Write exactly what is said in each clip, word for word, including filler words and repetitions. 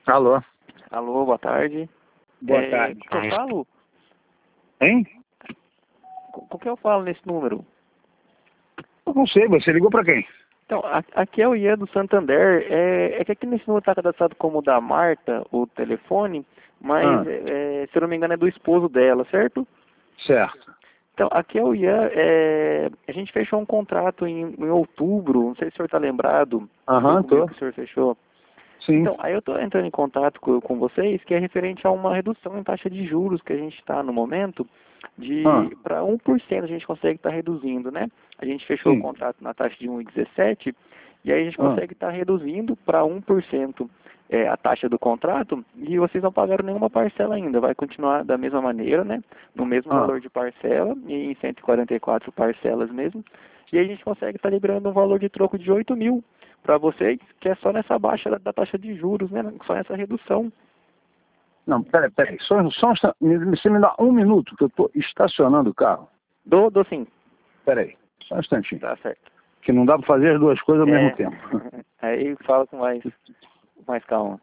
Alô? Alô, boa tarde. Boa é, tarde. Com que eu falo? Hein? Com, com que eu falo nesse número? Eu não sei, você ligou pra quem? Então, a- aqui é o Ian do Santander. É, é que aqui nesse número está cadastrado como da Marta, o telefone, mas, Ah, é, se eu não me engano, é do esposo dela, certo? certo. Então, aqui é o Ian. É, a gente fechou um contrato em, em outubro, não sei se o senhor está lembrado. Foi Aham, comigo tô. que o senhor fechou. Sim. Então, aí eu estou entrando em contato com, com vocês, que é referente a uma redução em taxa de juros que a gente está no momento, Ah, de para um por cento a gente consegue estar reduzindo, né? A gente fechou o sim. contrato na taxa de um vírgula dezessete e aí a gente Ah, consegue estar reduzindo para um por cento é, a taxa do contrato e vocês não pagaram nenhuma parcela ainda, vai continuar da mesma maneira, né? No mesmo ah. valor de parcela, e em cento e quarenta e quatro parcelas mesmo, e aí a gente consegue estar liberando um valor de troco de oito mil para vocês, que é só nessa baixa da, da taxa de juros, né? Só nessa redução. Não, peraí, peraí. Só, só um instante. Me- Você me dá um minuto que eu tô estacionando o carro. Do, do sim, Peraí, só um instantinho. tá certo. Que não dá pra fazer as duas coisas ao mesmo É, tempo. aí fala com mais, mais calma.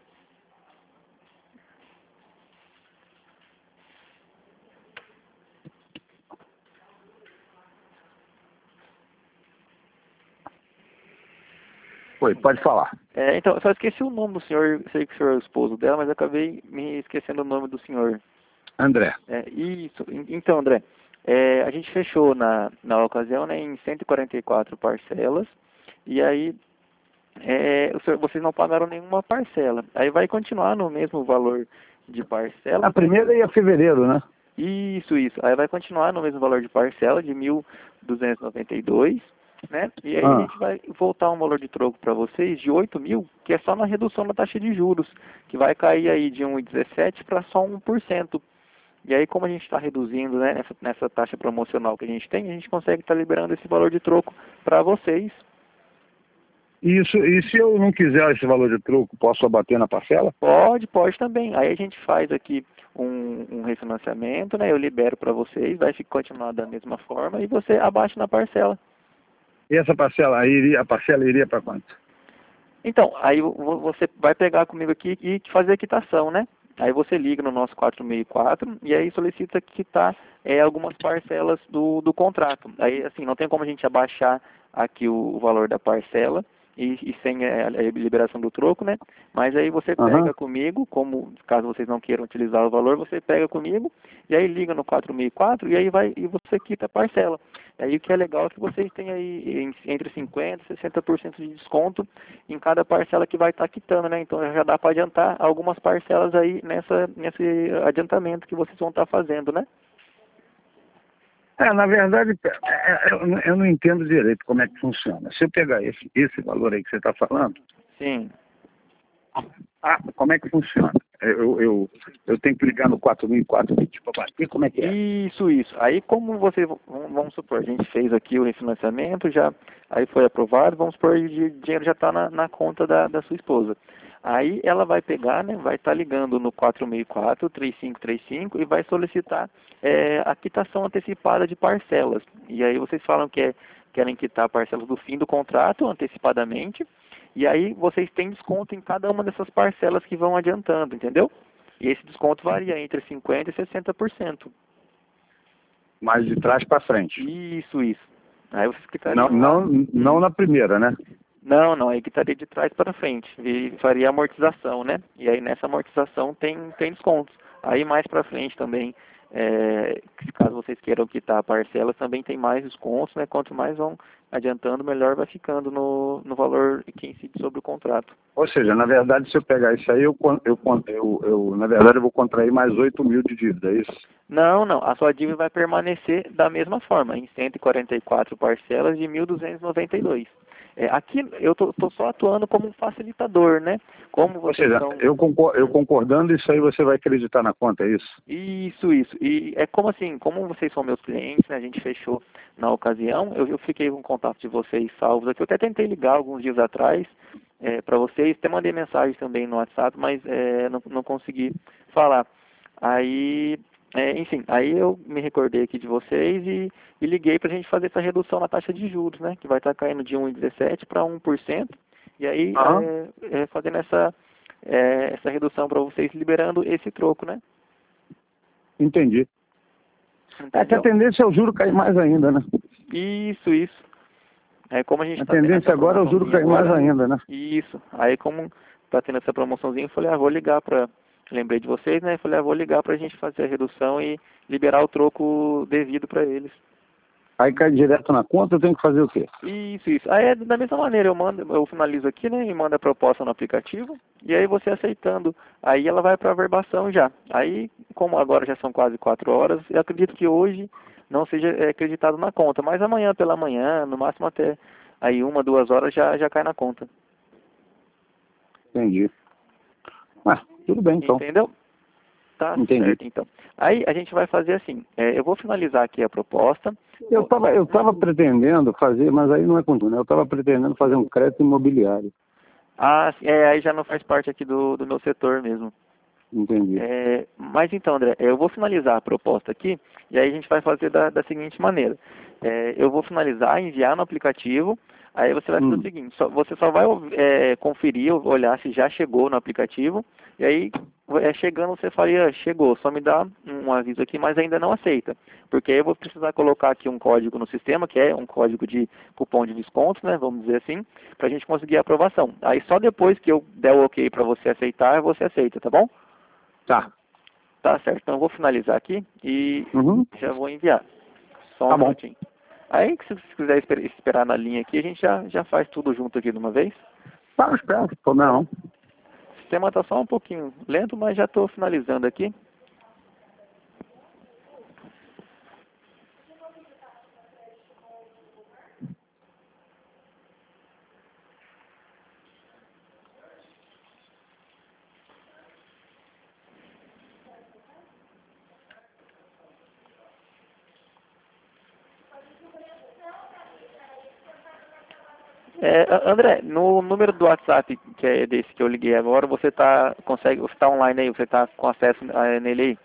Oi, pode falar. É, então, eu só esqueci o nome do senhor, sei que o senhor é o esposo dela, mas eu acabei me esquecendo o nome do senhor. André. É, isso, en- então, André, é, a gente fechou na, na ocasião, né, em cento e quarenta e quatro parcelas, e aí é, o senhor- vocês não pagaram nenhuma parcela. Aí vai continuar no mesmo valor de A parcela. primeira ia fevereiro, né? Isso, isso. Aí vai continuar no mesmo valor de parcela de mil duzentos e noventa e dois, né? E aí a Ah, gente vai voltar um valor de troco para vocês de oito mil, que é só na redução da taxa de juros, que vai cair aí de um vírgula dezessete para só um por cento. E aí, como a gente está reduzindo, né, nessa, nessa taxa promocional que a gente tem, a gente consegue estar liberando esse valor de troco para vocês. isso, e se eu não quiser esse valor de troco, posso abater na parcela? Pode, pode também. Aí a gente faz aqui um, um refinanciamento, né? Eu libero para vocês, vai ficar continuar da mesma forma e você abaixa na parcela. E essa parcela aí, iria, a parcela iria para quanto? Então, aí vo- você vai pegar comigo aqui e fazer a quitação, né? Aí você liga no nosso quatro seis quatro e aí solicita quitar é, algumas parcelas do, do contrato. Aí, assim, não tem como a gente abaixar aqui o, o valor da parcela e, e sem é, a liberação do troco, né? Mas aí você Aham. pega comigo, como caso vocês não queiram utilizar o valor, você pega comigo e aí liga no quatro seis quatro e aí vai e você quita a parcela. Aí o que é legal é que vocês têm aí em- entre cinquenta por cento e sessenta por cento de desconto em cada parcela que vai estar quitando, né? Então já dá para adiantar algumas parcelas aí nessa, nesse adiantamento que vocês vão estar fazendo, né? É, na verdade, é, é, eu não eu não entendo direito como é que funciona. Se eu pegar esse, esse valor aí que você está falando, Sim. ah, como é que funciona? Eu, eu, eu tenho que ligar no quatro mil e quatro para bater, como é que é? Isso, isso. Aí como você, vamos vamos supor, a gente fez aqui o refinanciamento, já, aí foi aprovado, vamos supor, e o dinheiro já está na, na conta da, da sua esposa. Aí ela vai pegar, né, vai estar ligando no quatro seis quatro, três cinco três cinco e vai solicitar é, a quitação antecipada de parcelas. E aí vocês falam que é, querem quitar parcelas do fim do contrato antecipadamente, e aí vocês têm desconto em cada uma dessas parcelas que vão adiantando, entendeu? E esse desconto varia entre cinquenta por cento e sessenta por cento. Mas de trás para frente. Isso, isso. Aí vocês Não, quitariam lá. não, não Hum. na primeira, né? Não, não, aí quitaria de trás para frente. E faria amortização, né? E aí nessa amortização tem, tem descontos. Aí mais para frente também, é, caso vocês queiram quitar a parcela, também tem mais descontos, né? Quanto mais vão adiantando, melhor vai ficando no, no valor que incide sobre o contrato. Ou seja, na verdade, se eu pegar isso aí, eu, con- eu, con- eu, eu na verdade, eu vou contrair mais oito mil de dívida, é isso? Não, não. A sua dívida vai permanecer da mesma forma, em cento e quarenta e quatro parcelas de mil duzentos e noventa e dois. É, aqui eu tô, tô só atuando como um facilitador, né? Como Ou vocês seja, são... eu, concor eu concordando, isso aí você vai acreditar na conta, é isso? Isso, isso. E é como assim, como vocês são meus clientes, né? A gente fechou na ocasião, eu, eu fiquei com contato de vocês salvos aqui. Eu até tentei ligar alguns dias atrás é, para vocês, até mandei mensagem também no WhatsApp, mas é, não, não consegui falar. Aí, é, enfim, aí eu me recordei aqui de vocês e, e liguei para a gente fazer essa redução na taxa de juros, né? Que vai estar caindo de um vírgula dezessete para um por cento. E aí, Aham. é, é, fazendo essa, é, essa redução para vocês, liberando esse troco, né? Entendi. Entendeu? É que a tendência é o juro cair mais ainda, né? Isso, isso. É como a gente A tá tendo tendência essa agora é o juro cair promoçãozinha mais agora, ainda, né? isso. Aí como tá tendo essa promoçãozinha, eu falei, ah, vou ligar para... Lembrei de vocês, né? Eu falei, ah, vou ligar pra gente fazer a redução e liberar o troco devido para eles. Aí cai direto na conta, eu tenho que fazer o quê? Isso, isso. Aí é da mesma maneira, eu mando, eu finalizo aqui, né, e mando a proposta no aplicativo, e aí você aceitando, aí ela vai para a verbação já. Aí, como agora já são quase quatro horas, eu acredito que hoje não seja é, acreditado na conta, mas amanhã pela manhã, no máximo até aí uma, duas horas já, já cai na conta. Entendi. Ah, tudo bem então. Entendeu? Tá Entendi. certo, então. Aí a gente vai fazer assim, é, eu vou finalizar aqui a proposta. Eu estava eu tava pretendendo fazer, mas aí não é contudo, né? Eu estava pretendendo fazer um crédito imobiliário. Ah, é, aí já não faz parte aqui do, do meu setor mesmo. Entendi. É, mas então, André, eu vou finalizar a proposta aqui, e aí a gente vai fazer da, da seguinte maneira. É, eu vou finalizar, enviar no aplicativo, aí você vai fazer Hum. o seguinte, só, você só vai é, conferir, olhar se já chegou no aplicativo, e aí é, chegando você faria, chegou, só me dá um aviso aqui, mas ainda não aceita, porque aí eu vou precisar colocar aqui um código no sistema, que é um código de cupom de desconto, né, vamos dizer assim, para a gente conseguir a aprovação. Aí só depois que eu der o ok para você aceitar, você aceita, tá bom? Tá. Tá certo, então eu vou finalizar aqui e Uhum. já vou enviar. Só um Tá bom. minutinho. Aí, se você quiser esper- esperar na linha aqui, a gente já, já faz tudo junto aqui de uma vez. Tá, eu espero. Tô não. O sistema está só um pouquinho lento, mas já estou finalizando aqui. É, A- André, no número do WhatsApp, que é desse que eu liguei agora, você tá, consegue, você está online aí, você está com acesso ah, nele aí?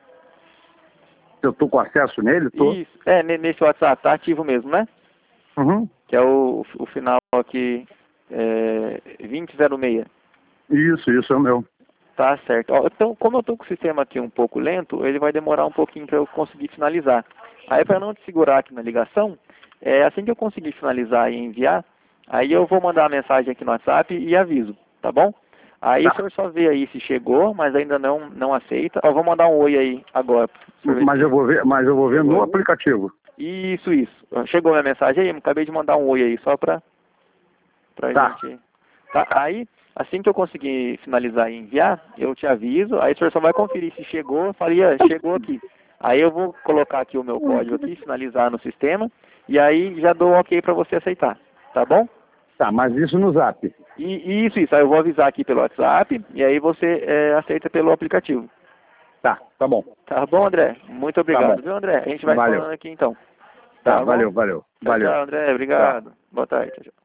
Eu tô com acesso nele? Tô. Isso, é, ne- nesse WhatsApp, tá ativo mesmo, né? Uhum. Que é o, o final aqui, é, vinte zero seis. Isso, isso é o meu. Tá certo. Ó, então, como eu estou com o sistema aqui um pouco lento, ele vai demorar um pouquinho para eu conseguir finalizar. Aí, para não te segurar aqui na ligação, é, assim que eu conseguir finalizar e enviar, aí eu vou mandar a mensagem aqui no WhatsApp e aviso, tá bom? Aí Tá. o senhor só vê aí se chegou, mas ainda não, não aceita. Ó, vou mandar um oi aí agora. pro senhor ver Mas se- eu vou ver, mas eu vou ver Chegou no aí? aplicativo. Isso, isso. Ó, chegou a minha mensagem aí? Eu acabei de mandar um oi aí, só para pra Tá. gente. Tá? Aí, assim que eu conseguir finalizar e enviar, eu te aviso, aí o senhor só vai conferir se chegou, eu falei, ah, chegou aqui. Aí eu vou colocar aqui o meu código aqui, finalizar no sistema, e aí já dou ok para você aceitar, tá bom? Tá, mas isso no Zap. E isso, isso, aí eu vou avisar aqui pelo WhatsApp, e aí você é, aceita pelo aplicativo. Tá, tá bom. Tá bom, André? Muito Tá obrigado, bom. viu, André? A gente vai Valeu. falando aqui então. Tá, Tá bom? valeu, valeu. Tchau, Valeu. tchau, André. Tchau. Obrigado. Boa tarde. Tchau, tchau.